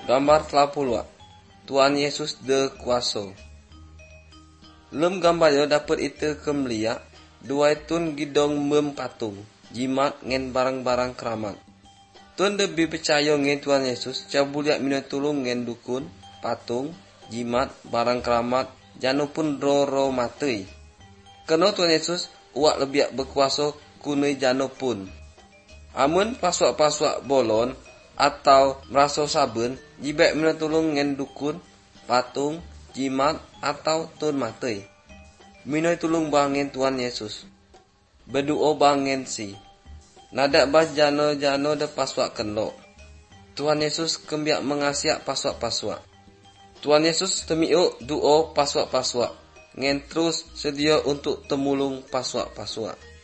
Gambar telah puluh. Tuhan Yesus de kuasa. Lem gambar yo dapat ite kemelia. Dua itun gidong mem patung. Jimat ngen barang-barang keramat. Tuan lebih percaya ngen Tuhan Yesus. Cabuliak minum tulung ngen dukun, patung, jimat, barang keramat. Janu pun ro matei. Kena Tuhan Yesus uak lebih berkuasa kunai janu pun. Amun pasuak-pasuak bolon atau merasa saben, jibek minatulung ngen dukun, patung, jimat atau tun matei. Minoi tulung bangen Tuhan Yesus. Berdoa bangen si. Nadak bas jano-jano de pasuak kenlo. Tuhan Yesus kembiak mengasiak pasuak-pasuak. Tuhan Yesus temiuk doa pasuak-pasuak. Ngen terus sedia untuk temulung pasuak-pasuak.